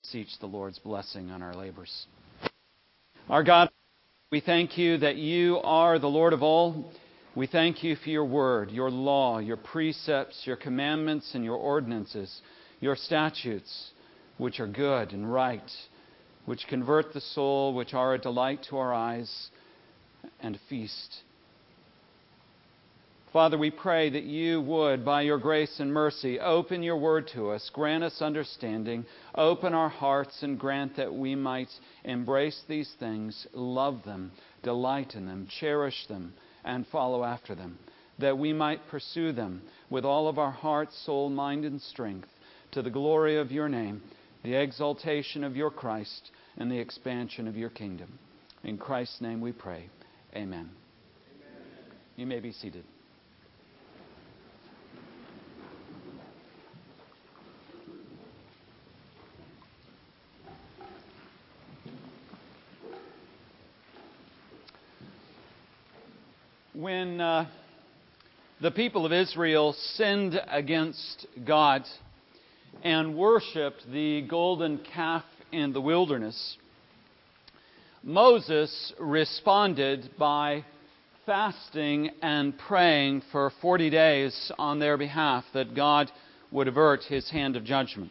beseech the Lord's blessing on our labors. Our God, we thank you that you are the Lord of all. We thank you for your word, your law, your precepts, your commandments, and your ordinances, your statutes, which are good and right, which convert the soul, which are a delight to our eyes and a feast. Father, we pray that you would, by your grace and mercy, open your word to us, grant us understanding, open our hearts, and grant that we might embrace these things, love them, delight in them, cherish them, and follow after them, that we might pursue them with all of our heart, soul, mind, and strength, to the glory of your name, the exaltation of your Christ, and the expansion of your kingdom. In Christ's name we pray. Amen. You may be seated. When the people of Israel sinned against God and worshipped the golden calf in the wilderness, Moses responded by fasting and praying for 40 days on their behalf that God would avert his hand of judgment.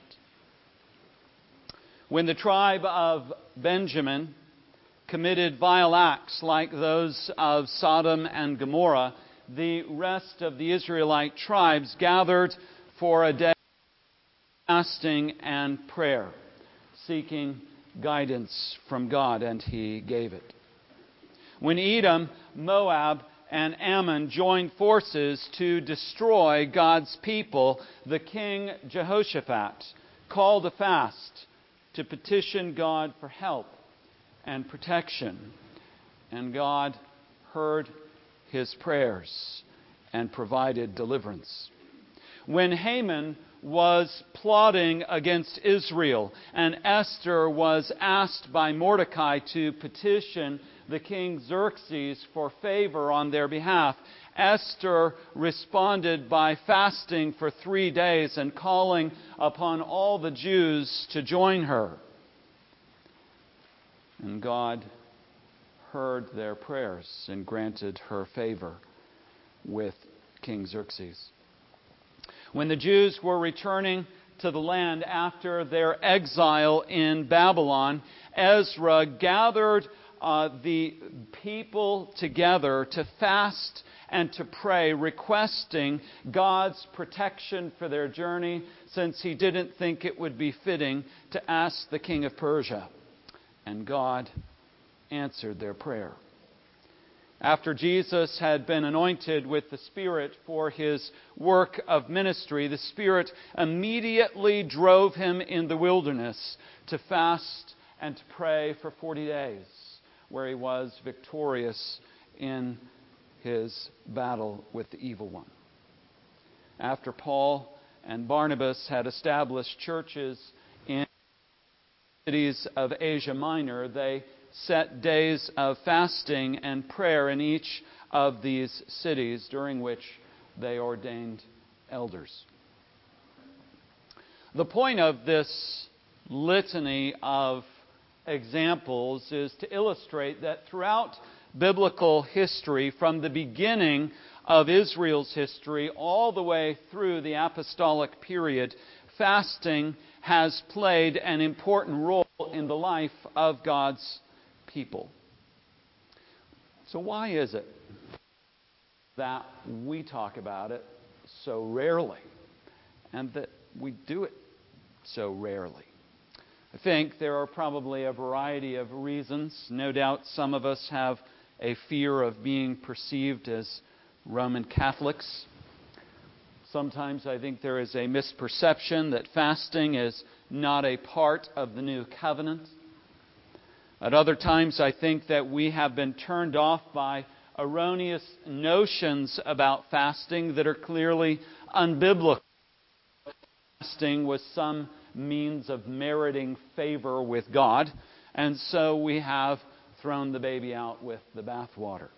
When the tribe of Benjamin committed vile acts like those of Sodom and Gomorrah, the rest of the Israelite tribes gathered for a day of fasting and prayer, seeking guidance from God, and He gave it. When Edom, Moab, and Ammon joined forces to destroy God's people, the king Jehoshaphat called a fast to petition God for help and protection. And God heard his prayers and provided deliverance. When Haman was plotting against Israel and Esther was asked by Mordecai to petition the king Xerxes for favor on their behalf, Esther responded by fasting for 3 days and calling upon all the Jews to join her. And God heard their prayers and granted her favor with King Xerxes. When the Jews were returning to the land after their exile in Babylon, Ezra gathered the people together to fast and to pray, requesting God's protection for their journey, since he didn't think it would be fitting to ask the king of Persia. And God answered their prayer. After Jesus had been anointed with the Spirit for his work of ministry, the Spirit immediately drove him in the wilderness to fast and to pray for 40 days, where he was victorious in his battle with the evil one. After Paul and Barnabas had established churches in cities of Asia Minor, they set days of fasting and prayer in each of these cities, during which they ordained elders. The point of this litany of examples is to illustrate that throughout biblical history, from the beginning of Israel's history all the way through the apostolic period, fasting has played an important role in the life of God's people. So why is it that we talk about it so rarely, and that we do it so rarely? I think there are probably a variety of reasons. No doubt some of us have a fear of being perceived as Roman Catholics. Sometimes I think there is a misperception that fasting is not a part of the new covenant. At other times I think that we have been turned off by erroneous notions about fasting that are clearly unbiblical. Fasting was some means of meriting favor with God, and so we have thrown the baby out with the bathwater.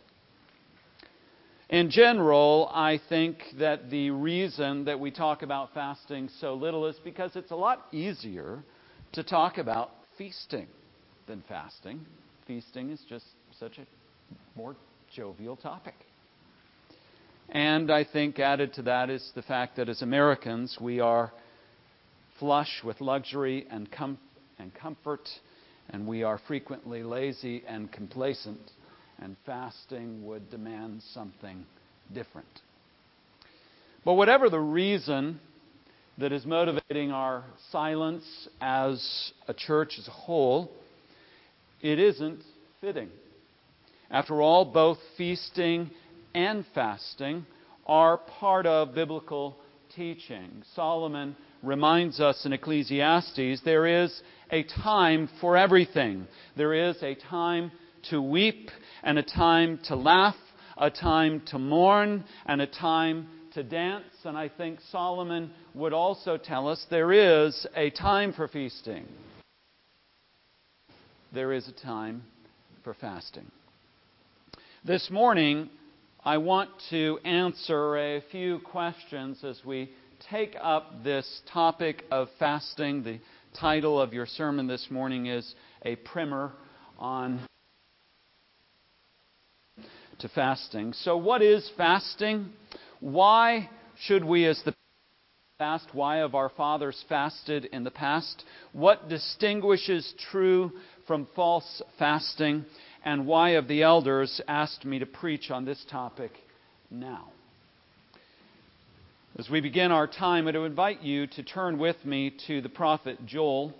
In general, I think that the reason that we talk about fasting so little is because it's a lot easier to talk about feasting than fasting. Feasting is just such a more jovial topic. And I think added to that is the fact that as Americans, we are flush with luxury and comfort, and we are frequently lazy and complacent, and fasting would demand something different. But whatever the reason that is motivating our silence as a church as a whole, it isn't fitting. After all, both feasting and fasting are part of biblical teaching. Solomon reminds us in Ecclesiastes, there is a time for everything. There is a time to weep and a time to laugh, a time to mourn and a time to dance. And I think Solomon would also tell us there is a time for feasting. There is a time for fasting. This morning, I want to answer a few questions as we take up this topic of fasting. The title of your sermon this morning is A Primer on to Fasting. So what is fasting? Why should we as the fast? Why have our fathers fasted in the past? What distinguishes true from false fasting? And why have the elders asked me to preach on this topic now? As we begin our time, I would invite you to turn with me to the prophet Joel.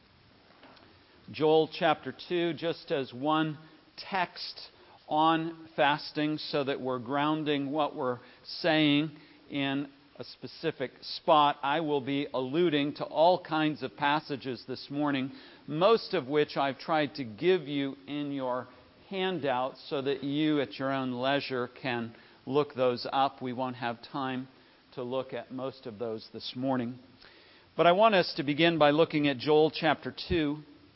Joel chapter 2, just as one text on fasting so that we're grounding what we're saying in a specific spot. I will be alluding to all kinds of passages this morning, most of which I've tried to give you in your handout so that you at your own leisure can look those up. We won't have time to look at most of those this morning. But I want us to begin by looking at Joel chapter 2.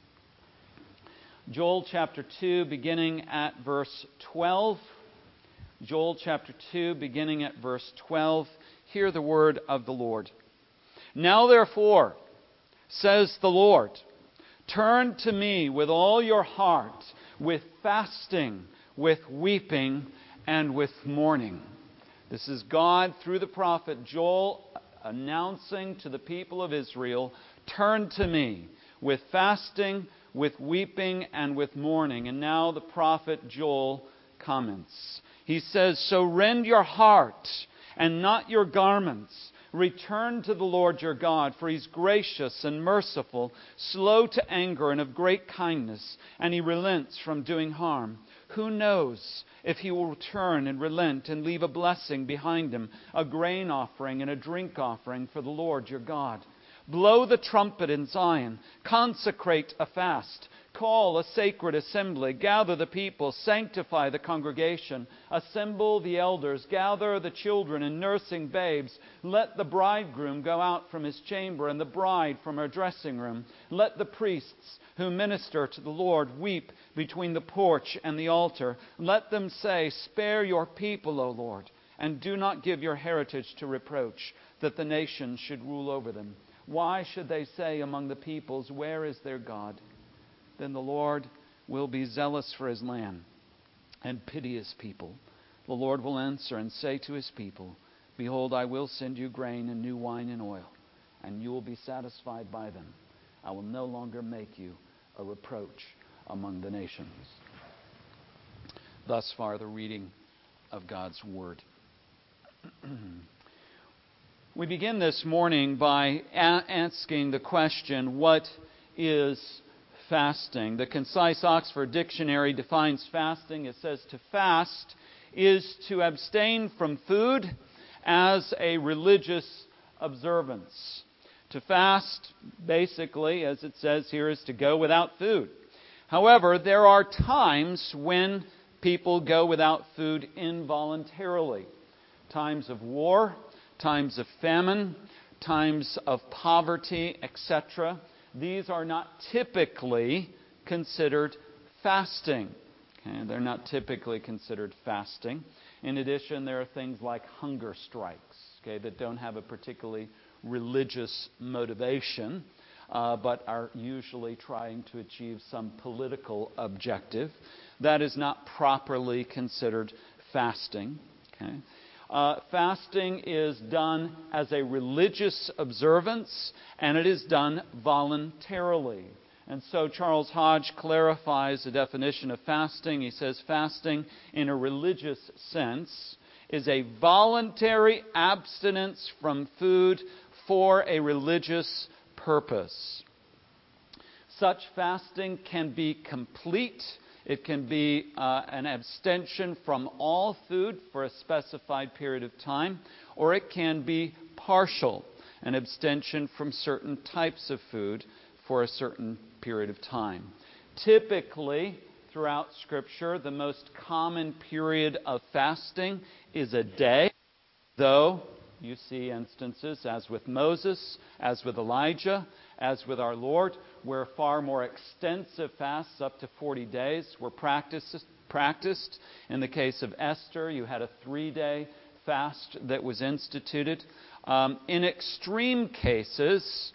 Joel chapter 2, beginning at verse 12. Joel chapter 2, beginning at verse 12. Hear the word of the Lord. Now therefore, says the Lord, turn to me with all your heart, with fasting, with weeping, and with mourning. This is God, through the prophet Joel, announcing to the people of Israel, turn to me with fasting, with weeping, and with mourning. And now the prophet Joel comments. He says, so rend your heart and not your garments. Return to the Lord your God, for He's gracious and merciful, slow to anger and of great kindness, and He relents from doing harm. Who knows if He will return and relent and leave a blessing behind Him, a grain offering and a drink offering for the Lord your God. Blow the trumpet in Zion, consecrate a fast, call a sacred assembly, gather the people, sanctify the congregation, assemble the elders, gather the children and nursing babes. Let the bridegroom go out from his chamber and the bride from her dressing room. Let the priests who minister to the Lord weep between the porch and the altar. Let them say, spare your people, O Lord, and do not give your heritage to reproach, that the nations should rule over them. Why should they say among the peoples, where is their God? Then the Lord will be zealous for His land and pity His people. The Lord will answer and say to His people, behold, I will send you grain and new wine and oil, and you will be satisfied by them. I will no longer make you a reproach among the nations. Thus far, the reading of God's Word. We begin this morning by asking the question, what is fasting? The Concise Oxford Dictionary defines fasting. It says to fast is to abstain from food as a religious observance. To fast, basically, as it says here, is to go without food. However, there are times when people go without food involuntarily. Times of war, times of famine, times of poverty, etc. These are not typically considered fasting. Okay? They're not typically considered fasting. In addition, there are things like hunger strikes, okay, that don't have a particularly religious motivation. but are usually trying to achieve some political objective. That is not properly considered fasting. Okay? Fasting is done as a religious observance, and it is done voluntarily. And so Charles Hodge clarifies the definition of fasting. He says fasting in a religious sense is a voluntary abstinence from food for a religious purpose. Such fasting can be complete. It can be an abstention from all food for a specified period of time, or it can be partial, an abstention from certain types of food for a certain period of time. Typically, throughout Scripture, the most common period of fasting is a day, though you see instances, as with Moses, as with Elijah, as with our Lord, where far more extensive fasts, up to 40 days, were practiced. In the case of Esther, you had a 3-day fast that was instituted. In extreme cases,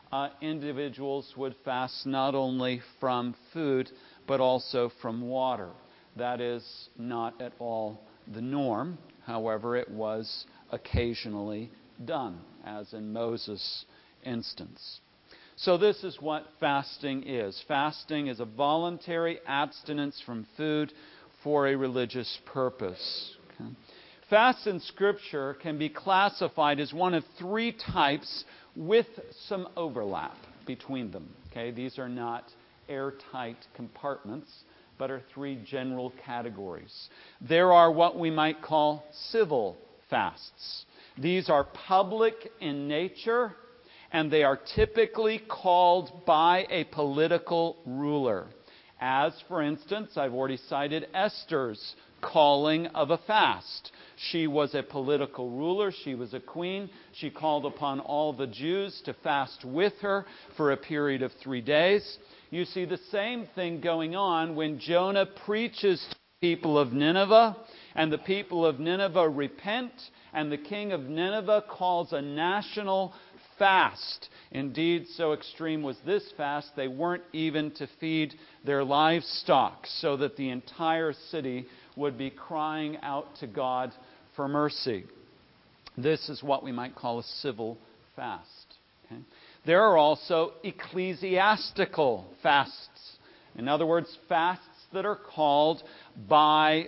individuals would fast not only from food, but also from water. That is not at all the norm. However, it was occasionally done, as in Moses' instance. So this is what fasting is. Fasting is a voluntary abstinence from food for a religious purpose. Okay? Fasts in Scripture can be classified as one of 3 types with some overlap between them. Okay? These are not airtight compartments, but are 3 general categories. There are what we might call civil fasts. These are public in nature, and they are typically called by a political ruler. As, for instance, I've already cited Esther's calling of a fast. She was a political ruler. She was a queen. She called upon all the Jews to fast with her for a period of 3 days. You see the same thing going on when Jonah preaches to the people of Nineveh, and the people of Nineveh repent, and the king of Nineveh calls a national fast. Indeed, so extreme was this fast, they weren't even to feed their livestock, so that the entire city would be crying out to God for mercy. This is what we might call a civil fast. Okay? There are also ecclesiastical fasts. In other words, fasts that are called by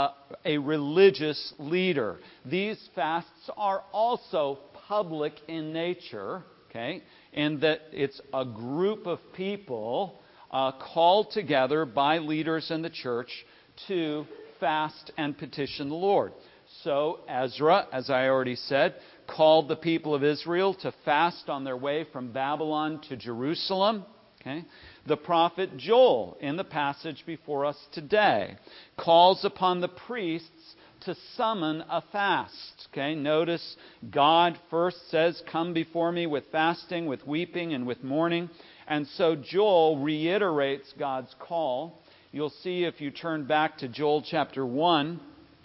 a religious leader. These fasts are also public in nature, okay, in that it's a group of people called together by leaders in the church to fast and petition the Lord. So Ezra, as I already said, called the people of Israel to fast on their way from Babylon to Jerusalem. Okay? The prophet Joel, in the passage before us today, calls upon the priests to summon a fast. Okay? Notice God first says, "Come before me with fasting, with weeping, and with mourning." And so Joel reiterates God's call. You'll see if you turn back to Joel chapter 1,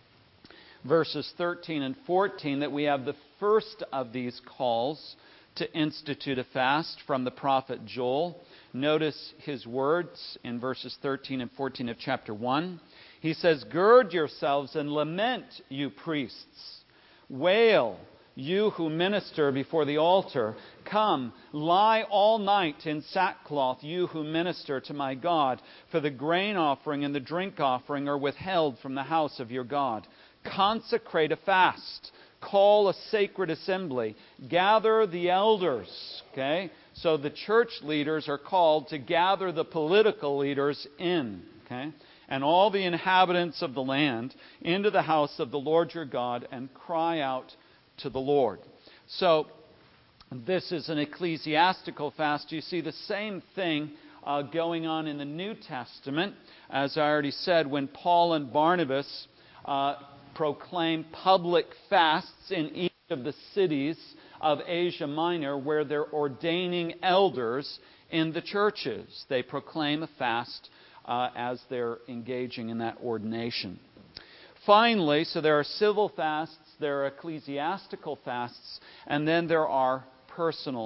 verses 13 and 14, that we have the first of these calls to institute a fast from the prophet Joel. Notice his words in verses 13 and 14 of chapter 1. He says, "Gird yourselves and lament, you priests. Wail, you who minister before the altar. Come, lie all night in sackcloth, you who minister to my God. For the grain offering and the drink offering are withheld from the house of your God. Consecrate a fast. Call a sacred assembly. Gather the elders." Okay? So the church leaders are called to gather the political leaders in. Okay? And all the inhabitants of the land into the house of the Lord your God, and cry out to the Lord. So this is an ecclesiastical fast. You see the same thing going on in the New Testament. As I already said, when Paul and Barnabas proclaim public fasts in each of the cities of Asia Minor where they're ordaining elders in the churches. They proclaim a fast as they're engaging in that ordination. Finally, so there are civil fasts, there are ecclesiastical fasts, and then there are personal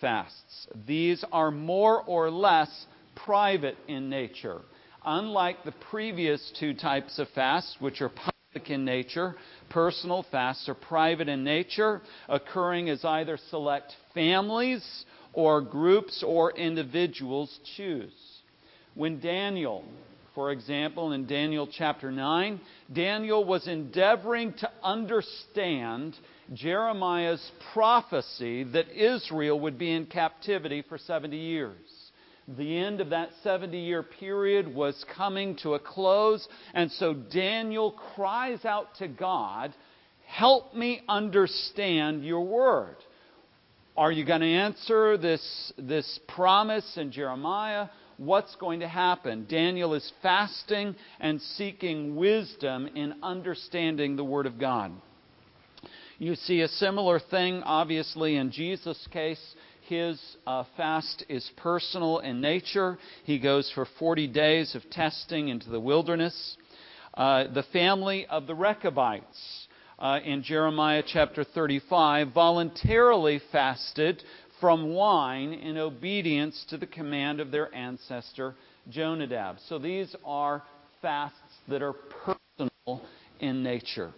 fasts. These are more or less private in nature. Unlike the previous two types of fasts, which are public in nature, personal fasts are private in nature, occurring as either select families or groups or individuals choose. When Daniel, for example, in Daniel chapter 9, Daniel was endeavoring to understand Jeremiah's prophecy that Israel would be in captivity for 70 years. The end of that 70-year period was coming to a close, and so Daniel cries out to God, "Help me understand your word." Are you going to answer this promise in Jeremiah? What's going to happen? Daniel is fasting and seeking wisdom in understanding the Word of God. You see a similar thing, obviously, in Jesus' case. His fast is personal in nature. He goes for 40 days of testing into the wilderness. The family of the Rechabites in Jeremiah chapter 35 voluntarily fasted from wine in obedience to the command of their ancestor Jonadab. So these are fasts that are personal in nature.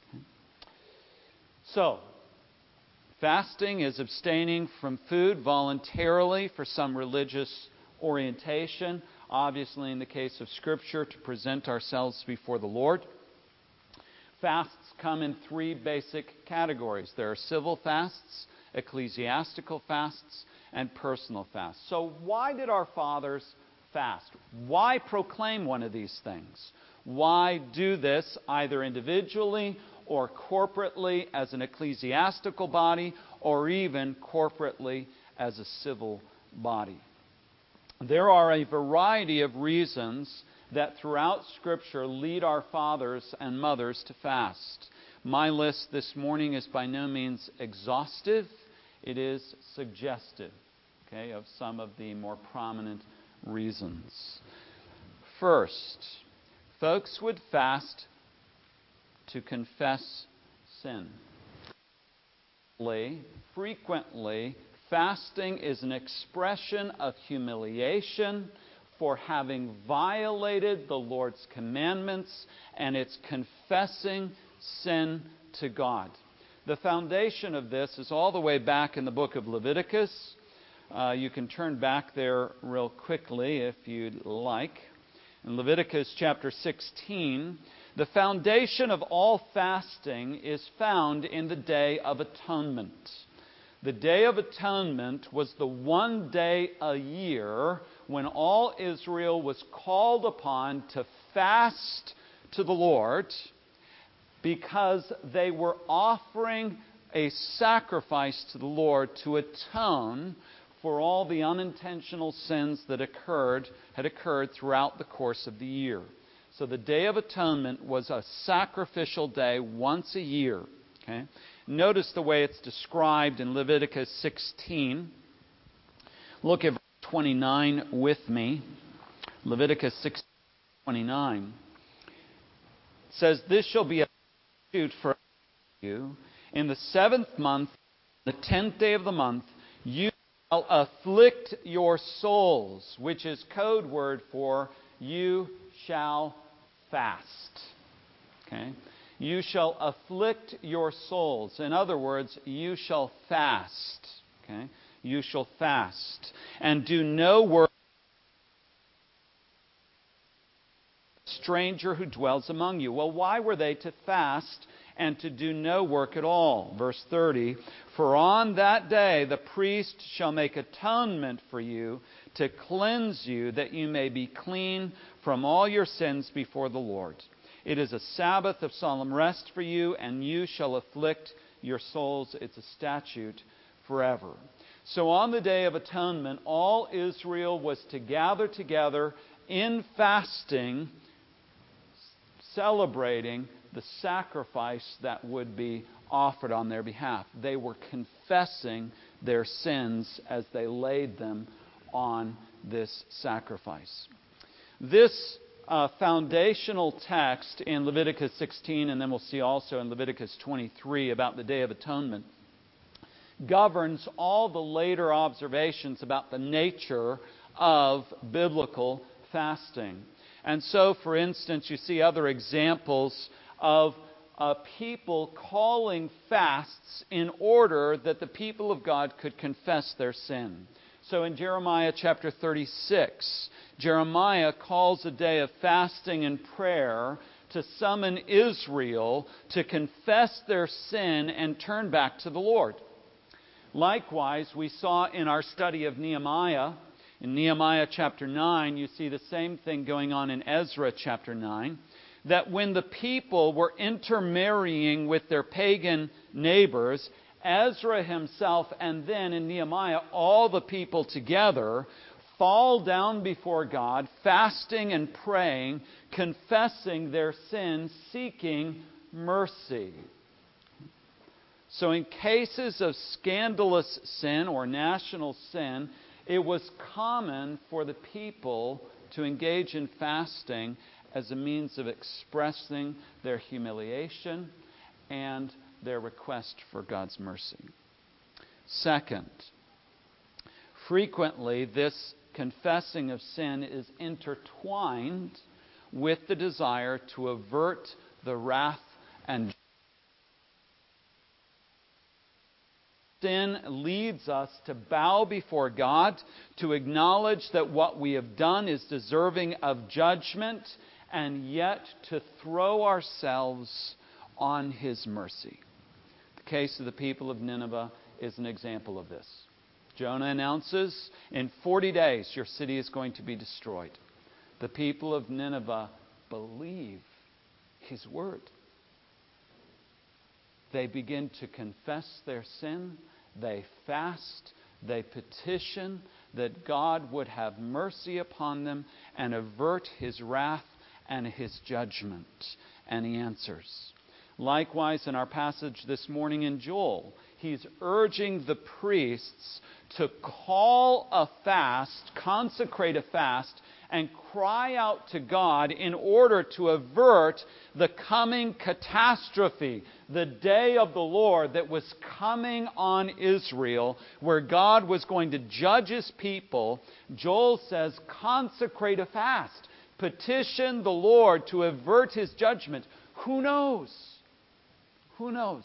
So, fasting is abstaining from food voluntarily for some religious orientation. Obviously, in the case of Scripture, to present ourselves before the Lord. Fasts come in three basic categories. There are civil fasts, ecclesiastical fasts, and personal fasts. So why did our fathers fast? Why proclaim one of these things? Why do this either individually or corporately as an ecclesiastical body, or even corporately as a civil body? There are a variety of reasons that throughout Scripture lead our fathers and mothers to fast. My list this morning is by no means exhaustive. It is suggestive, of some of the more prominent reasons. First, folks would fast to confess sin. Frequently, fasting is an expression of humiliation for having violated the Lord's commandments, and it's confessing sin to God. The foundation of this is all the way back in the book of Leviticus. You can turn back there real quickly if you'd like. In Leviticus chapter 16, the foundation of all fasting is found in the Day of Atonement. The Day of Atonement was the one day a year when all Israel was called upon to fast to the Lord, because they were offering a sacrifice to the Lord to atone for all the unintentional sins that had occurred throughout the course of the year. So the Day of Atonement was a sacrificial day once a year. Notice the way it's described in Leviticus 16. Look at verse 29 with me. Leviticus 16:29. It says, "This shall be a statute for you. In the 7th month, the 10th day of the month, you shall afflict your souls," which is code word for you shall fast. You shall afflict your souls. In other words, you shall fast. You shall fast. And do no work stranger who dwells among you. Well, why were they to fast and to do no work at all? Verse 30, "For on that day the priest shall make atonement for you to cleanse you, that you may be clean from all your sins before the Lord. It is a Sabbath of solemn rest for you, and you shall afflict your souls." It's a statute forever. So on the Day of Atonement, all Israel was to gather together in fasting, celebrating the sacrifice that would be offered on their behalf. They were confessing their sins as they laid them on this sacrifice. This foundational text in Leviticus 16, and then we'll see also in Leviticus 23 about the Day of Atonement, governs all the later observations about the nature of biblical fasting. And so, for instance, you see other examples of people calling fasts in order that the people of God could confess their sin. So in Jeremiah chapter 36, Jeremiah calls a day of fasting and prayer to summon Israel to confess their sin and turn back to the Lord. Likewise, we saw in our study of Nehemiah, in Nehemiah chapter 9, you see the same thing going on in Ezra chapter 9, that when the people were intermarrying with their pagan neighbors, Ezra himself and then in Nehemiah, all the people together fall down before God, fasting and praying, confessing their sins, seeking mercy. So in cases of scandalous sin or national sin, it was common for the people to engage in fasting as a means of expressing their humiliation and their request for God's mercy. Second, frequently this confessing of sin is intertwined with the desire to avert the wrath and sin leads us to bow before God, to acknowledge that what we have done is deserving of judgment, and yet to throw ourselves on His mercy. The case of the people of Nineveh is an example of this. Jonah announces, in 40 days your city is going to be destroyed. The people of Nineveh believe his word. They begin to confess their sin. They fast. They petition that God would have mercy upon them and avert His wrath and His judgment. And He answers. Likewise, in our passage this morning in Joel, he's urging the priests to call a fast, consecrate a fast, and cry out to God in order to avert the coming catastrophe, the day of the Lord that was coming on Israel, where God was going to judge His people. Joel says, consecrate a fast. Petition the Lord to avert His judgment. Who knows? Who knows?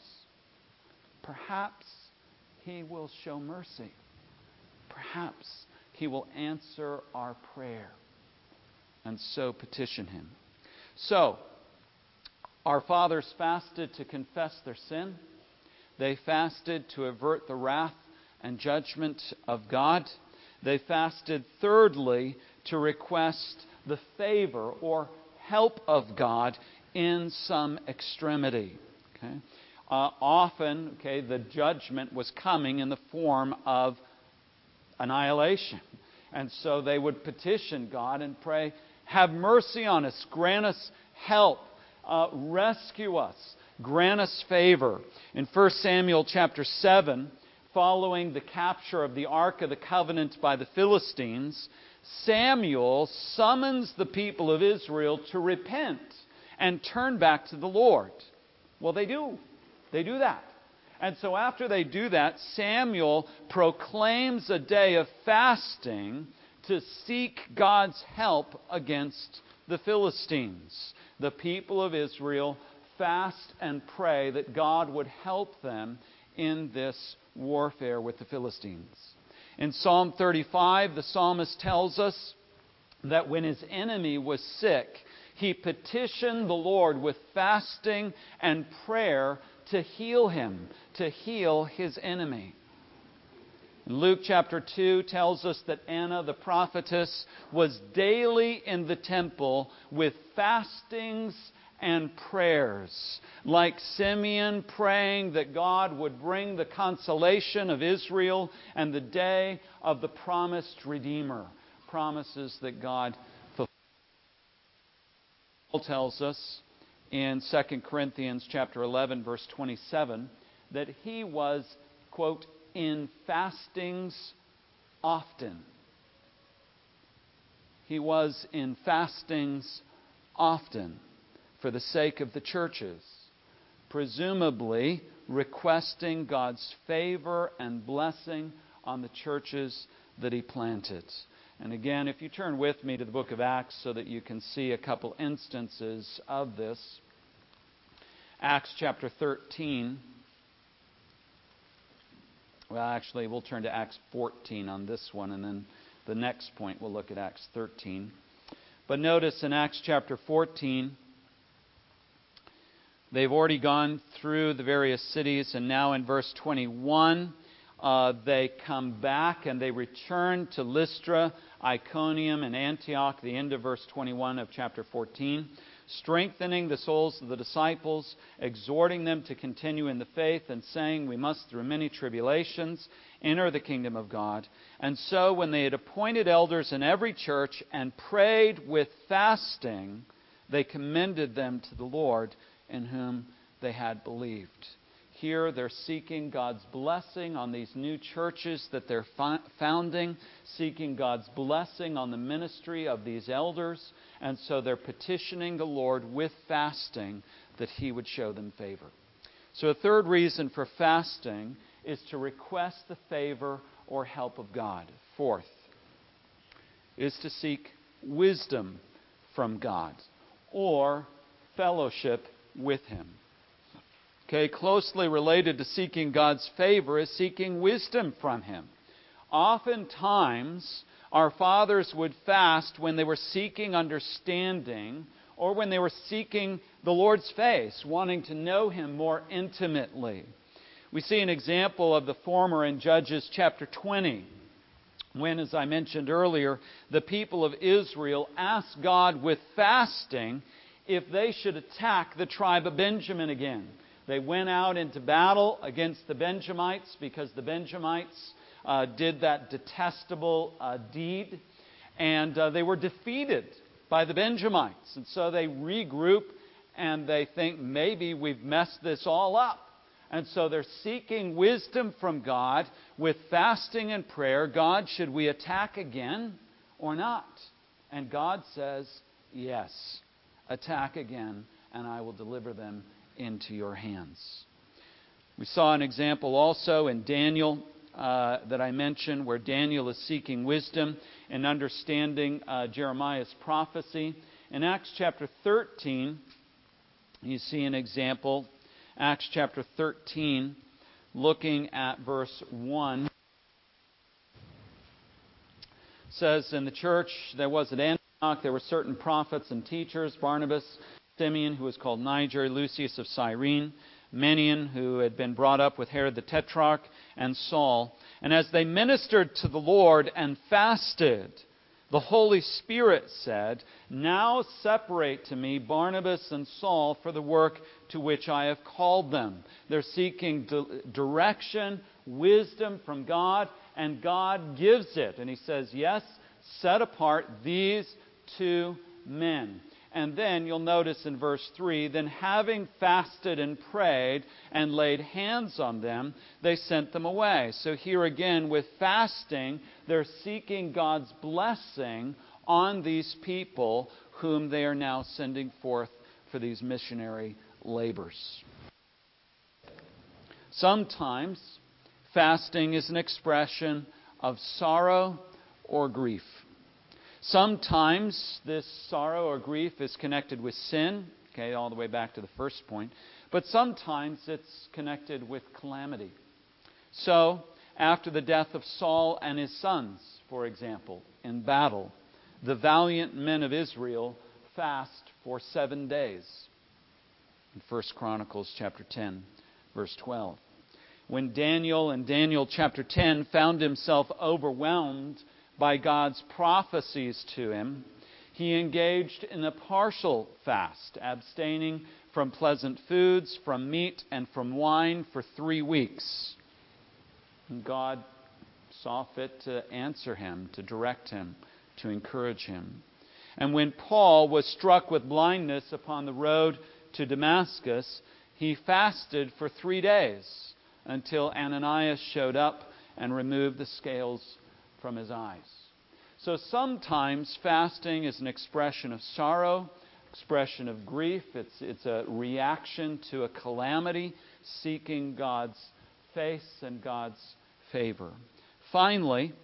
Perhaps He will show mercy. Perhaps He will answer our prayer. And so petition Him. So, our fathers fasted to confess their sin. They fasted to avert the wrath and judgment of God. They fasted, thirdly, to request the favor or help of God in some extremity. Okay? Often, the judgment was coming in the form of annihilation. And so they would petition God and pray, have mercy on us, grant us help, rescue us, grant us favor. In 1 Samuel chapter 7, following the capture of the Ark of the Covenant by the Philistines, Samuel summons the people of Israel to repent and turn back to the Lord. Well, they do. They do that. And so after they do that, Samuel proclaims a day of fasting to seek God's help against the Philistines. The people of Israel fast and pray that God would help them in this warfare with the Philistines. In Psalm 35, the psalmist tells us that when his enemy was sick, he petitioned the Lord with fasting and prayer to heal him, to heal his enemy. Luke chapter 2 tells us that Anna the prophetess was daily in the temple with fastings and prayers, like Simeon praying that God would bring the consolation of Israel and the day of the promised Redeemer, promises that God fulfilled. Paul tells us in 2 Corinthians chapter 11, verse 27, that he was, quote, in fastings often. He was in fastings often for the sake of the churches, presumably requesting God's favor and blessing on the churches that he planted. And again, if you turn with me to the book of Acts so that you can see a couple instances of this. Acts chapter 13. Well, actually, we'll turn to Acts 14 on this one, and then the next point we'll look at Acts 13. But notice in Acts chapter 14, they've already gone through the various cities, and now in verse 21, they come back and they return to Lystra, Iconium, and Antioch, the end of verse 21 of chapter 14, strengthening the souls of the disciples, exhorting them to continue in the faith, and saying, we must, through many tribulations, enter the kingdom of God. And so when they had appointed elders in every church and prayed with fasting, they commended them to the Lord in whom they had believed. Here they're seeking God's blessing on these new churches that they're founding, seeking God's blessing on the ministry of these elders, and so they're petitioning the Lord with fasting that He would show them favor. So a third reason for fasting is to request the favor or help of God. Fourth is to seek wisdom from God or fellowship with Him. Okay, closely related to seeking God's favor is seeking wisdom from Him. Oftentimes, our fathers would fast when they were seeking understanding or when they were seeking the Lord's face, wanting to know Him more intimately. We see an example of the former in Judges chapter 20, when, as I mentioned earlier, the people of Israel asked God with fasting if they should attack the tribe of Benjamin again. They went out into battle against the Benjamites because the Benjamites did that detestable deed. And they were defeated by the Benjamites. And so they regroup and they think, maybe we've messed this all up. And so they're seeking wisdom from God with fasting and prayer. God, should we attack again or not? And God says, yes, attack again, and I will deliver them into your hands. We saw an example also in Daniel that I mentioned, where Daniel is seeking wisdom and understanding Jeremiah's prophecy. In Acts chapter 13, you see an example. Acts chapter 13, looking at verse 1, says, in the church there was at Antioch, there were certain prophets and teachers, Barnabas, Simeon, who was called Niger, Lucius of Cyrene, Manaen, who had been brought up with Herod the Tetrarch, and Saul. And as they ministered to the Lord and fasted, the Holy Spirit said, now separate to me Barnabas and Saul for the work to which I have called them. They're seeking direction, wisdom from God, and God gives it. And He says, yes, set apart these two men. And then you'll notice in verse 3, then having fasted and prayed and laid hands on them, they sent them away. So here again, with fasting, they're seeking God's blessing on these people whom they are now sending forth for these missionary labors. Sometimes fasting is an expression of sorrow or grief. Sometimes this sorrow or grief is connected with sin, okay, all the way back to the first point. But sometimes it's connected with calamity. So, after the death of Saul and his sons, for example, in battle, the valiant men of Israel fast for 7 days. In 1 Chronicles chapter 10, verse 12. When Daniel in Daniel chapter 10 found himself overwhelmed by God's prophecies to him, he engaged in a partial fast, abstaining from pleasant foods, from meat, and from wine for 3 weeks. And God saw fit to answer him, to direct him, to encourage him. And when Paul was struck with blindness upon the road to Damascus, he fasted for 3 days until Ananias showed up and removed the scales from his eyes. So sometimes fasting is an expression of sorrow, expression of grief. It's a reaction to a calamity seeking God's face and God's favor. Finally,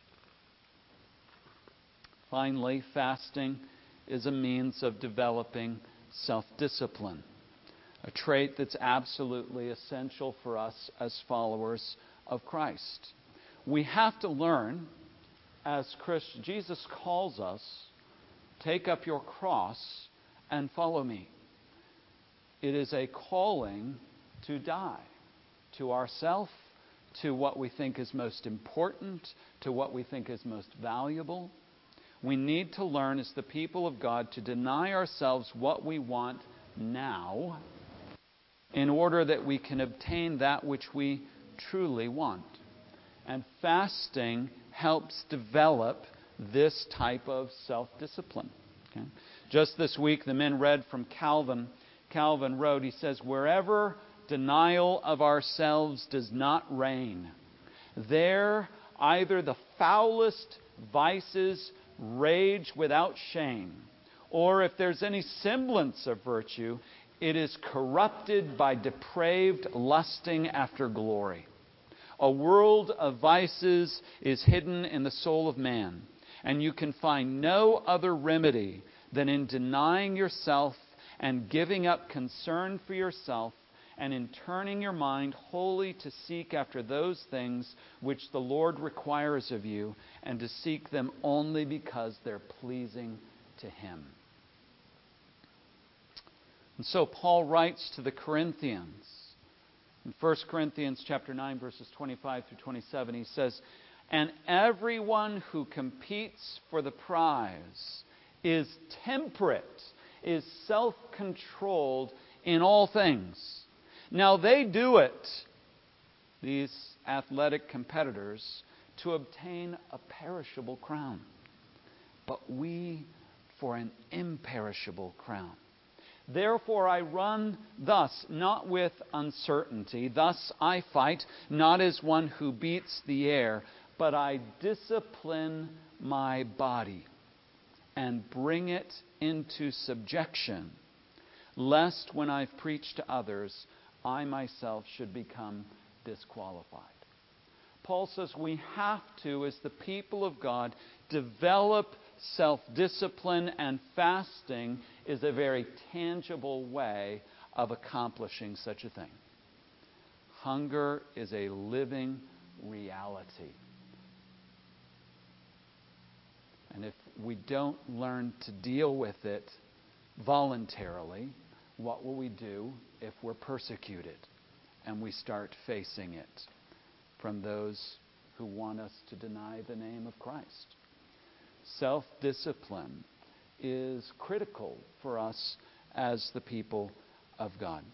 fasting is a means of developing self-discipline, a trait that's absolutely essential for us as followers of Christ. We have to learn, as Christians, Jesus calls us, take up your cross and follow me. It is a calling to die to ourself, to what we think is most important, to what we think is most valuable. We need to learn as the people of God to deny ourselves what we want now in order that we can obtain that which we truly want. And fasting helps develop this type of self-discipline. Okay? Just this week, the men read from Calvin. Calvin wrote, he says, "Wherever denial of ourselves does not reign, there either the foulest vices rage without shame, or if there's any semblance of virtue, it is corrupted by depraved lusting after glory. A world of vices is hidden in the soul of man, and you can find no other remedy than in denying yourself and giving up concern for yourself, and in turning your mind wholly to seek after those things which the Lord requires of you, and to seek them only because they're pleasing to Him." And so Paul writes to the Corinthians. In 1 Corinthians chapter 9, verses 25 through 27, he says, "And everyone who competes for the prize is temperate, is self-controlled in all things. Now they do it," these athletic competitors, "to obtain a perishable crown, but we for an imperishable crown. Therefore I run thus, not with uncertainty. Thus I fight, not as one who beats the air, but I discipline my body and bring it into subjection, lest when I've preached to others, I myself should become disqualified." Paul says we have to, as the people of God, develop self-discipline, and fasting is a very tangible way of accomplishing such a thing. Hunger is a living reality. And if we don't learn to deal with it voluntarily, what will we do if we're persecuted and we start facing it from those who want us to deny the name of Christ? Self-discipline is critical for us as the people of God.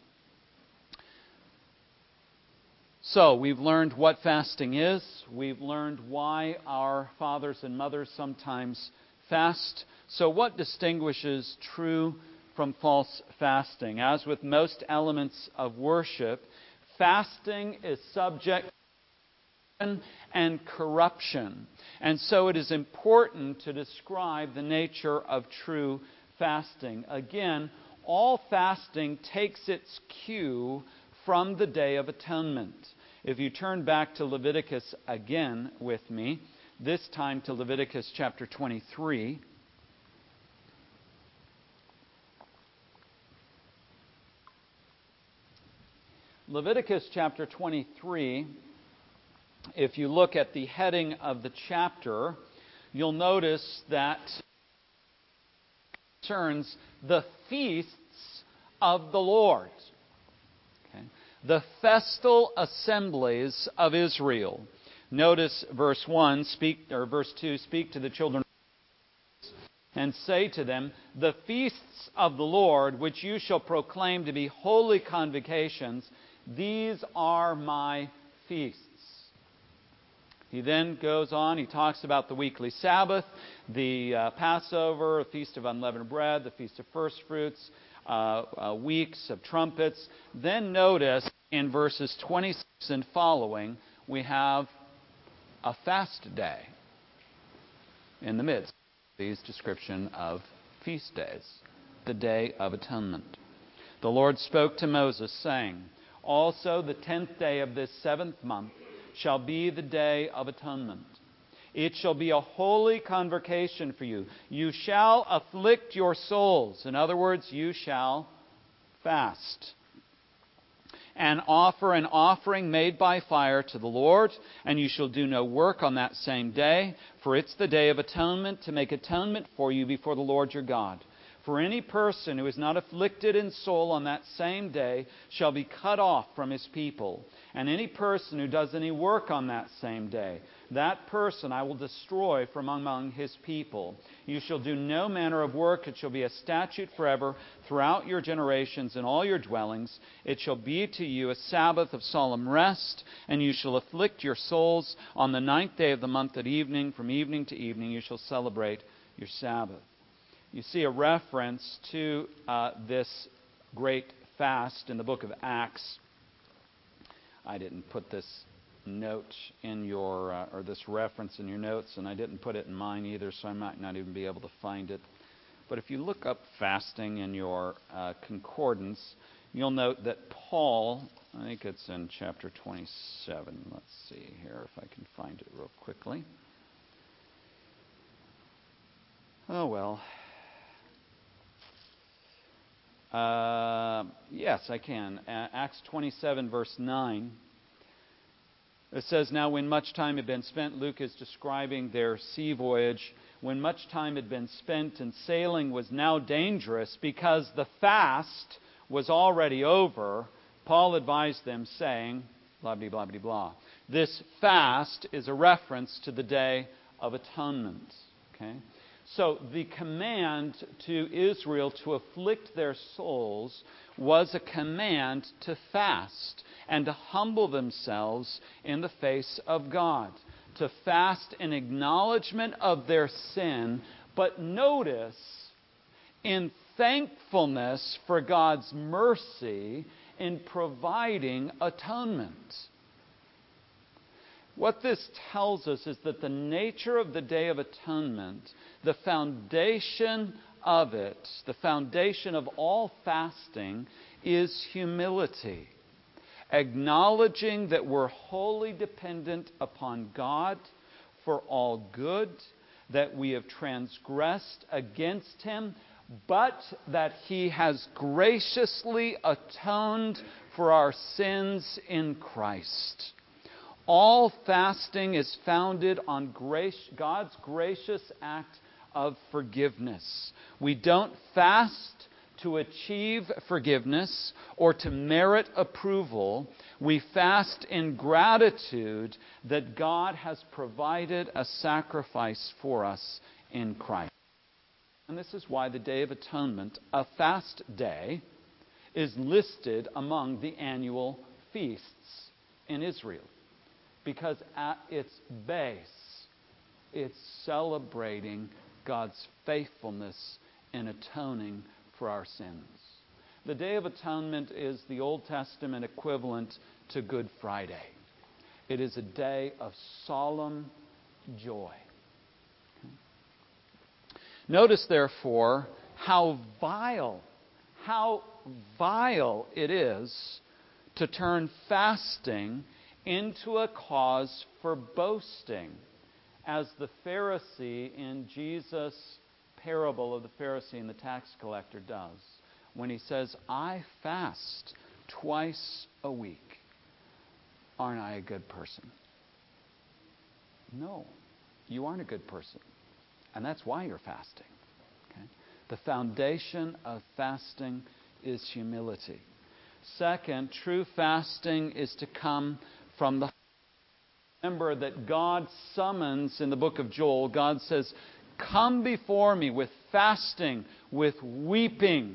So, we've learned what fasting is. We've learned why our fathers and mothers sometimes fast. So, what distinguishes true from false fasting? As with most elements of worship, fasting is subject and corruption. And so it is important to describe the nature of true fasting. Again, all fasting takes its cue from the Day of Atonement. If you turn back to Leviticus again with me, this time to Leviticus chapter 23. Leviticus chapter 23, if you look at the heading of the chapter, you'll notice that it concerns the feasts of the Lord. Okay? The festal assemblies of Israel. Notice verse 1, verse 2, "Speak to the children and say to them, the feasts of the Lord, which you shall proclaim to be holy convocations, these are my feasts." He then goes on, he talks about the weekly Sabbath, the Passover, the Feast of Unleavened Bread, the Feast of First Fruits, weeks of trumpets. Then notice in verses 26 and following, we have a fast day in the midst of these description of feast days, the Day of Atonement. "The Lord spoke to Moses, saying, Also, the 10th day of this 7th month shall be the day of atonement. It shall be a holy convocation for you. You shall afflict your souls. In other words, you shall fast. And offer an offering made by fire to the Lord, and you shall do no work on that same day, for it's the day of atonement, to make atonement for you before the Lord your God. For any person who is not afflicted in soul on that same day shall be cut off from his people. And any person who does any work on that same day, that person I will destroy from among his people. You shall do no manner of work. It shall be a statute forever throughout your generations in all your dwellings. It shall be to you a Sabbath of solemn rest, and you shall afflict your souls on the 9th day of the month at evening. From evening to evening you shall celebrate your Sabbath. You see a reference to this great fast in the book of Acts. I didn't put this note in your, or this reference in your notes, and I didn't put it in mine either, so I might not even be able to find it. But if you look up fasting in your concordance, you'll note that Paul, I think it's in chapter 27. Let's see here if I can find it real quickly. Oh, well. Yes, I can. Acts 27, verse 9. It says, now when much time had been spent, Luke is describing their sea voyage. When much time had been spent and sailing was now dangerous because the fast was already over, Paul advised them saying, blah, blah, blah, blah, blah. This fast is a reference to the Day of Atonement. Okay? So the command to Israel to afflict their souls was a command to fast and to humble themselves in the face of God. To fast in acknowledgement of their sin, but notice, in thankfulness for God's mercy in providing atonement. What this tells us is that the nature of the Day of Atonement, the foundation of it, the foundation of all fasting, is humility. Acknowledging that we're wholly dependent upon God for all good, that we have transgressed against Him, but that He has graciously atoned for our sins in Christ. All fasting is founded on God's gracious act of forgiveness. We don't fast to achieve forgiveness or to merit approval. We fast in gratitude that God has provided a sacrifice for us in Christ. And this is why the Day of Atonement, a fast day, is listed among the annual feasts in Israel. Because at its base, it's celebrating God's faithfulness in atoning for our sins. The Day of Atonement is the Old Testament equivalent to Good Friday. It is a day of solemn joy. Notice, therefore, how vile it is to turn fasting into a cause for boasting, as the Pharisee in Jesus' parable of the Pharisee and the tax collector does, when he says, I fast twice a week. Aren't I a good person? No, you aren't a good person. And that's why you're fasting. Okay? The foundation of fasting is humility. Second, true fasting is to come from the. Remember that God summons in the book of Joel, God says, come before me with fasting, with weeping.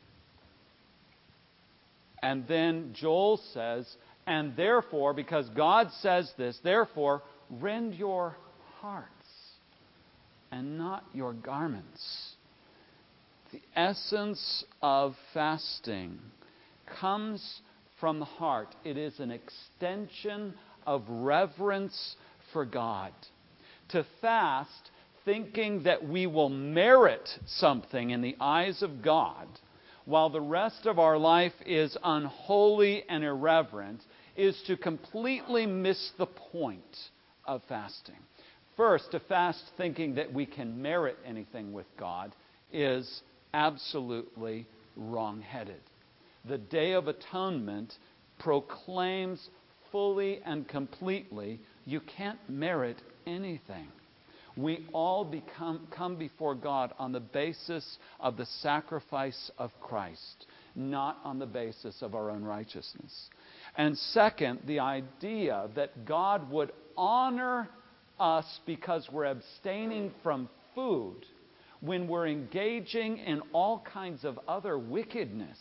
And then Joel says, and therefore, because God says this, therefore, rend your hearts and not your garments. The essence of fasting comes from the heart. It is an extension of reverence for God. To fast thinking that we will merit something in the eyes of God while the rest of our life is unholy and irreverent, is to completely miss the point of fasting. First, to fast thinking that we can merit anything with God is absolutely wrong-headed. The Day of Atonement proclaims fully and completely you can't merit anything. We all come before God on the basis of the sacrifice of Christ, not on the basis of our own righteousness. And second, the idea that God would honor us because we're abstaining from food when we're engaging in all kinds of other wickedness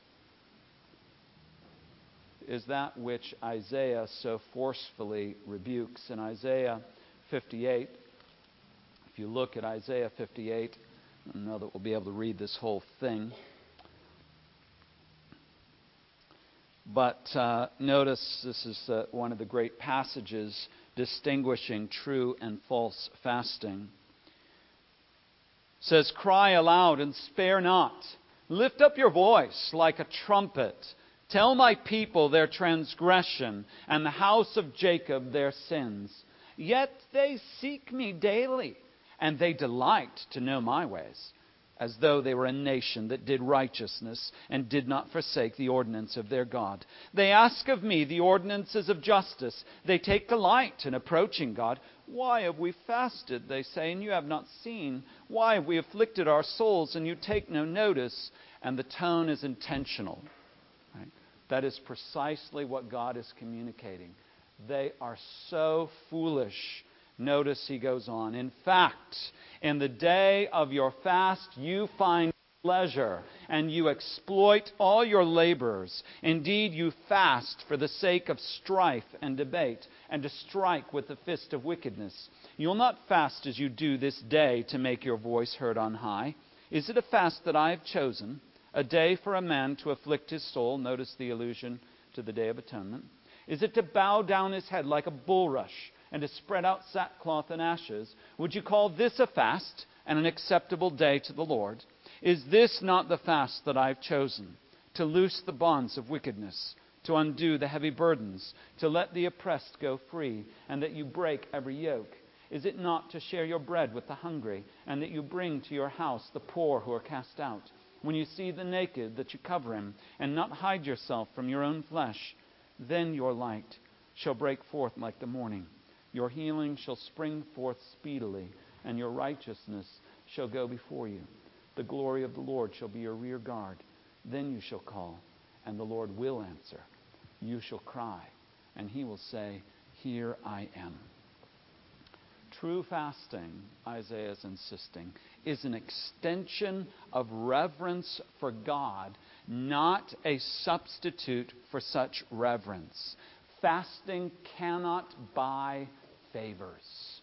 is that which Isaiah so forcefully rebukes. In Isaiah 58, if you look at Isaiah 58, I know that we'll be able to read this whole thing. But notice this is one of the great passages distinguishing true and false fasting. It says, "Cry aloud and spare not. Lift up your voice like a trumpet. Tell my people their transgression and the house of Jacob their sins. Yet they seek me daily, and they delight to know my ways, as though they were a nation that did righteousness and did not forsake the ordinance of their God. They ask of me the ordinances of justice. They take delight in approaching God. Why have we fasted, they say, and you have not seen? Why have we afflicted our souls, and you take no notice?" And the tone is intentional. Right? That is precisely what God is communicating. They are so foolish. Notice he goes on. "In fact, in the day of your fast you find pleasure, and you exploit all your labors. Indeed, you fast for the sake of strife and debate, and to strike with the fist of wickedness. You'll not fast as you do this day to make your voice heard on high. Is it a fast that I have chosen? A day for a man to afflict his soul." Notice the allusion to the Day of Atonement. "Is it to bow down his head like a bulrush, and to spread out sackcloth and ashes? Would you call this a fast and an acceptable day to the Lord? Is this not the fast that I have chosen? To loose the bonds of wickedness, to undo the heavy burdens, to let the oppressed go free, and that you break every yoke? Is it not to share your bread with the hungry, and that you bring to your house the poor who are cast out? When you see the naked, that you cover him, and not hide yourself from your own flesh? Then your light shall break forth like the morning. Your healing shall spring forth speedily, and your righteousness shall go before you. The glory of the Lord shall be your rear guard. Then you shall call, and the Lord will answer. You shall cry, and he will say, Here I am." True fasting, Isaiah is insisting, is an extension of reverence for God, not a substitute for such reverence. Fasting cannot buy favors.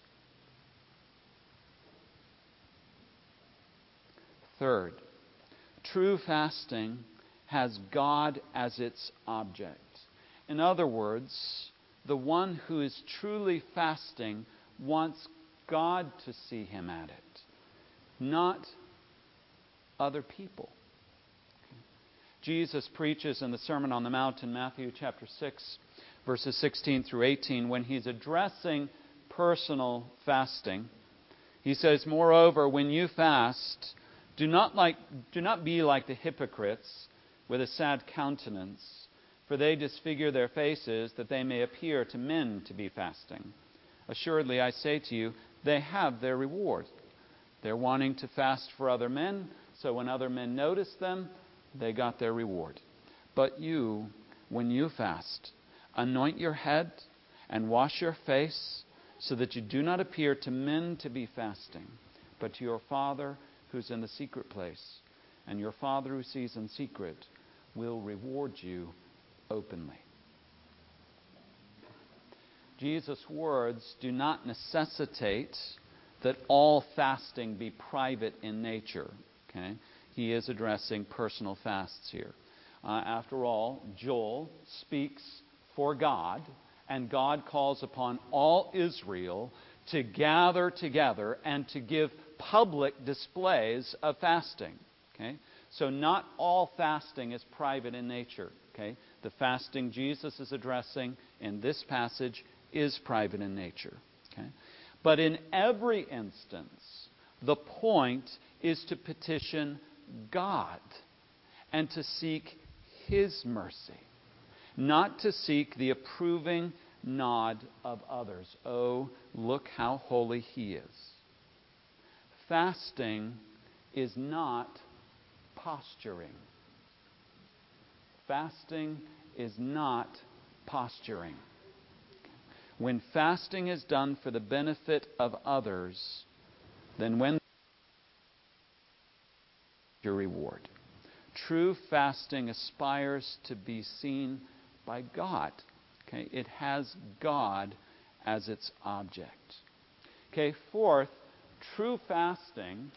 Third, true fasting has God as its object. In other words, the one who is truly fasting wants God to see him at it, not other people. Jesus preaches in the Sermon on the Mount in Matthew chapter 6, verses 16 through 18, when he's addressing personal fasting. He says, "Moreover, when you fast, do not be like the hypocrites with a sad countenance, for they disfigure their faces that they may appear to men to be fasting. Assuredly, I say to you, they have their reward. They're wanting to fast for other men, so when other men notice them, they got their reward. But you, when you fast, anoint your head and wash your face, so that you do not appear to men to be fasting, but to your Father who's in the secret place. And your Father who sees in secret will reward you openly." Jesus' words do not necessitate that all fasting be private in nature. Okay? He is addressing personal fasts here. After all, Joel speaks for God, and God calls upon all Israel to gather together and to give public displays of fasting. Okay? So not all fasting is private in nature. Okay? The fasting Jesus is addressing in this passage is private in nature. Okay? But in every instance, the point is to petition God and to seek His mercy, not to seek the approving nod of others. Oh, look how holy He is. Fasting is not posturing. Fasting is not posturing. When fasting is done for the benefit of others, then when your reward. True fasting aspires to be seen by God. Okay? It has God as its object. Okay, fourth, true fasting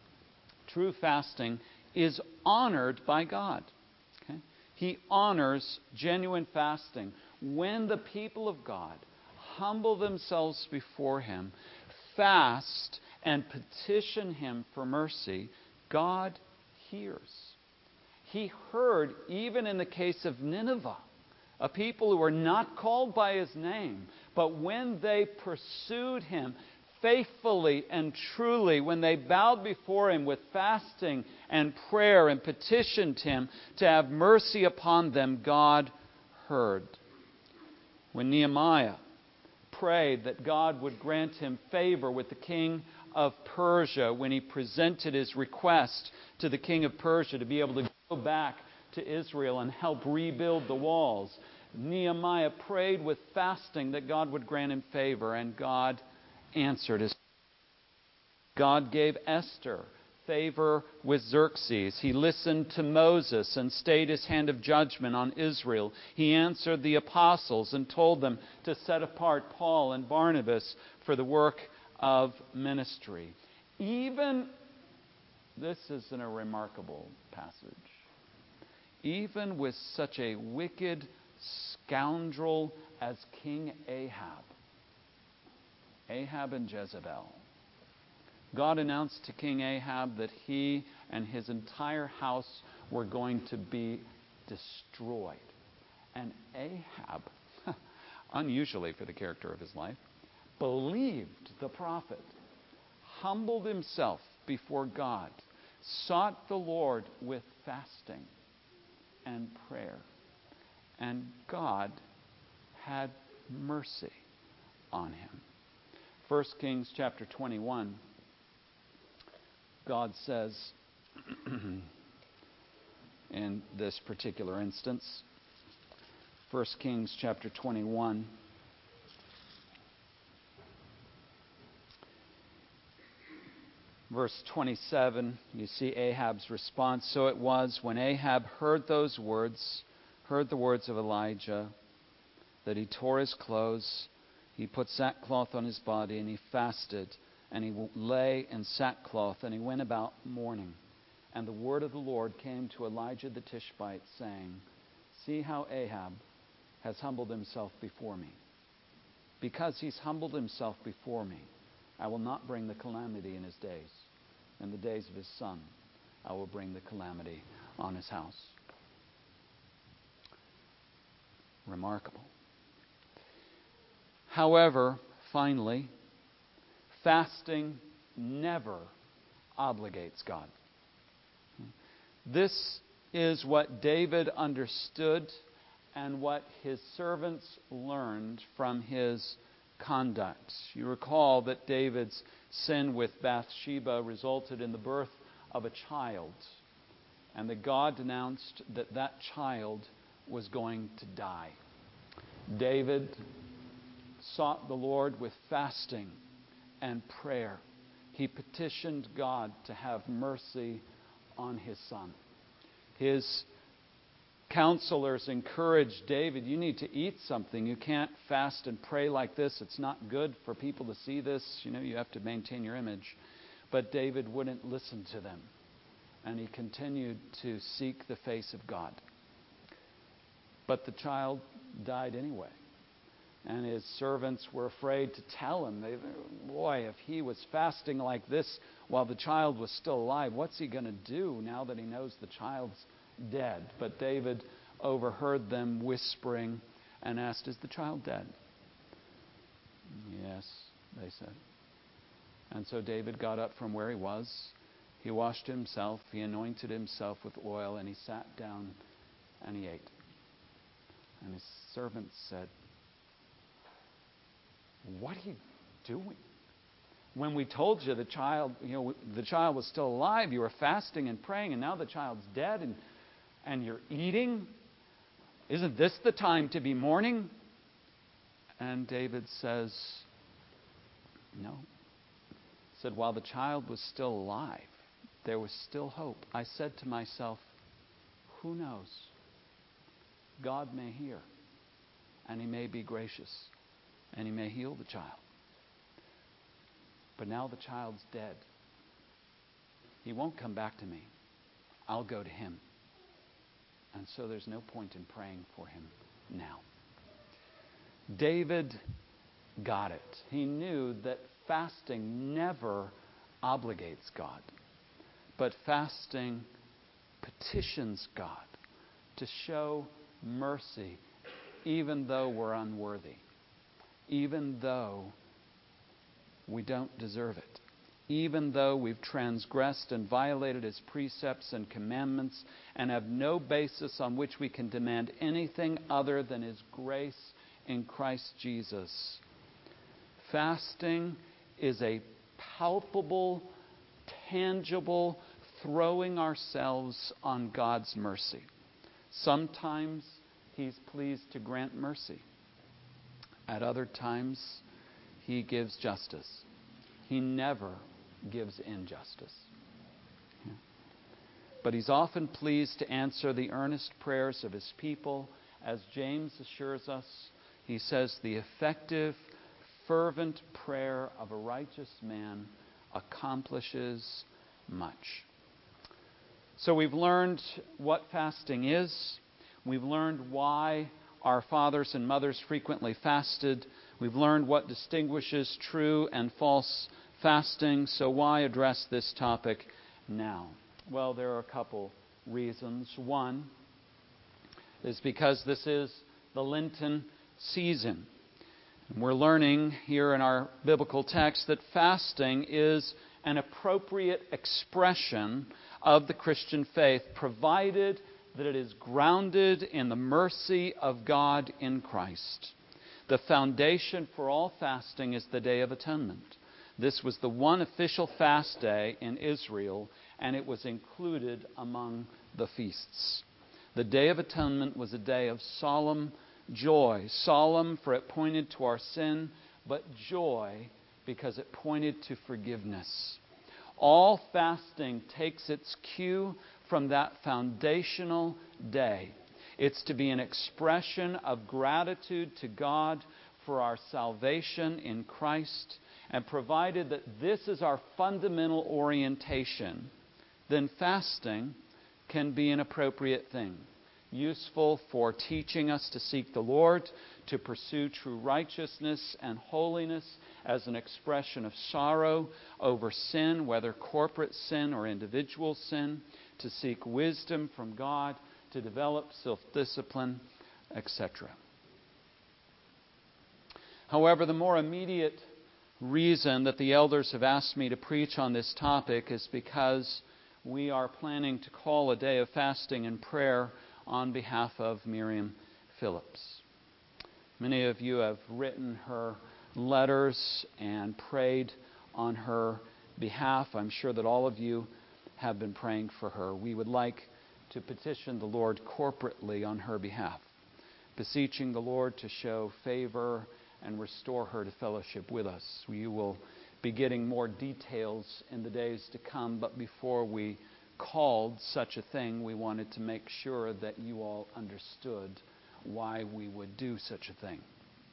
is honored by God. Okay? He honors genuine fasting. When the people of God humble themselves before Him, fast, and petition Him for mercy, God hears. He heard even in the case of Nineveh, a people who were not called by His name, but when they pursued Him faithfully and truly, when they bowed before Him with fasting and prayer and petitioned Him to have mercy upon them, God heard. When Nehemiah prayed that God would grant him favor with the king of Persia, when he presented his request to the king of Persia to be able to go back to Israel and help rebuild the walls, Nehemiah prayed with fasting that God would grant him favor, and God answered his. God gave Esther favor with Xerxes. He listened to Moses and stayed His hand of judgment on Israel. He answered the apostles and told them to set apart Paul and Barnabas for the work of ministry. Even, this is in a remarkable passage, even with such a wicked scoundrel as King Ahab and Jezebel, God announced to King Ahab that he and his entire house were going to be destroyed. And Ahab, unusually for the character of his life, believed the prophet, humbled himself before God, sought the Lord with fasting and prayer. And God had mercy on him. 1 Kings chapter 21, God says, in this particular instance, 1 Kings chapter 21, verse 27, you see Ahab's response. So it was when Ahab heard the words of Elijah, that he tore his clothes, he put sackcloth on his body, and he fasted. And he lay in sackcloth, and he went about mourning. And the word of the Lord came to Elijah the Tishbite, saying, See how Ahab has humbled himself before me. Because he's humbled himself before me, I will not bring the calamity in his days. In the days of his son, I will bring the calamity on his house. Remarkable. However, finally, fasting never obligates God. This is what David understood and what his servants learned from his conduct. You recall that David's sin with Bathsheba resulted in the birth of a child, and that God announced that that child was going to die. David sought the Lord with fasting and prayer. He petitioned God to have mercy on his son. His counselors encouraged David, you need to eat something. You can't fast and pray like this. It's not good for people to see this. You have to maintain your image. But David wouldn't listen to them. And he continued to seek the face of God. But the child died anyway. And his servants were afraid to tell him. Boy, if he was fasting like this while the child was still alive, what's he going to do now that he knows the child's dead? But David overheard them whispering and asked, "Is the child dead?" "Yes," they said. And so David got up from where he was. He washed himself, he anointed himself with oil, and he sat down and he ate. And his servants said, "What are you doing? When we told you the child was still alive, you were fasting and praying, and now the child's dead and you're eating? Isn't this the time to be mourning?" And David says, "No." He said, "While the child was still alive, there was still hope. I said to myself, who knows? God may hear, and He may be gracious, and He may heal the child. But now the child's dead. He won't come back to me. I'll go to Him. And so there's no point in praying for him now." David got it. He knew that fasting never obligates God, but fasting petitions God to show mercy even though we're unworthy, even though we don't deserve it, even though we've transgressed and violated His precepts and commandments and have no basis on which we can demand anything other than His grace in Christ Jesus. Fasting is a palpable, tangible throwing ourselves on God's mercy. Sometimes He's pleased to grant mercy. At other times, He gives justice. He never gives injustice. But He's often pleased to answer the earnest prayers of His people. As James assures us, he says, "The effective, fervent prayer of a righteous man accomplishes much." So we've learned what fasting is. We've learned why our fathers and mothers frequently fasted. We've learned what distinguishes true and false fasting. So why address this topic now? Well, there are a couple reasons. One is because this is the Lenten season. And we're learning here in our biblical text that fasting is an appropriate expression of the Christian faith, provided that it is grounded in the mercy of God in Christ. The foundation for all fasting is the Day of Atonement. This was the one official fast day in Israel, and it was included among the feasts. The Day of Atonement was a day of solemn joy. Solemn, for it pointed to our sin, but joy because it pointed to forgiveness. All fasting takes its cue from that foundational day. It's to be an expression of gratitude to God for our salvation in Christ. And provided that this is our fundamental orientation, then fasting can be an appropriate thing. Useful for teaching us to seek the Lord, to pursue true righteousness and holiness as an expression of sorrow over sin, whether corporate sin or individual sin, to seek wisdom from God, to develop self-discipline, etc. However, the more immediate reason that the elders have asked me to preach on this topic is because we are planning to call a day of fasting and prayer on behalf of Miriam Phillips. Many of you have written her letters and prayed on her behalf. I'm sure that all of you have been praying for her. We would like to petition the Lord corporately on her behalf, beseeching the Lord to show favor and restore her to fellowship with us. We will be getting more details in the days to come, but before we called such a thing, we wanted to make sure that you all understood why we would do such a thing.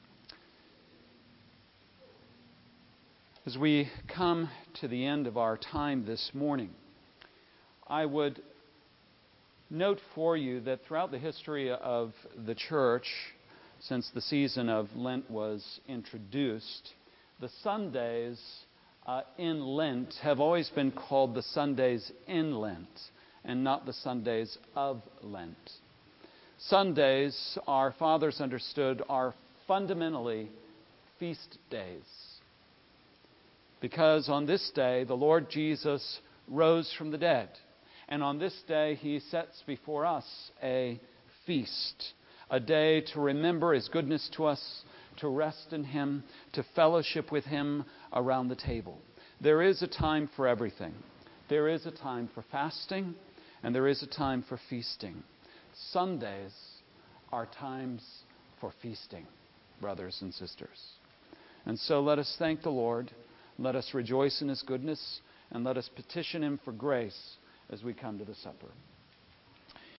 As we come to the end of our time this morning, I would note for you that throughout the history of the church, since the season of Lent was introduced. The Sundays in Lent have always been called the Sundays in Lent and not the Sundays of Lent. Sundays, our fathers understood, are fundamentally feast days. Because on this day, the Lord Jesus rose from the dead. And on this day, He sets before us a feast, a day to remember His goodness to us, to rest in Him, to fellowship with Him around the table. There is a time for everything. There is a time for fasting, and there is a time for feasting. Sundays are times for feasting, brothers and sisters. And so let us thank the Lord, let us rejoice in His goodness, and let us petition Him for grace as we come to the supper.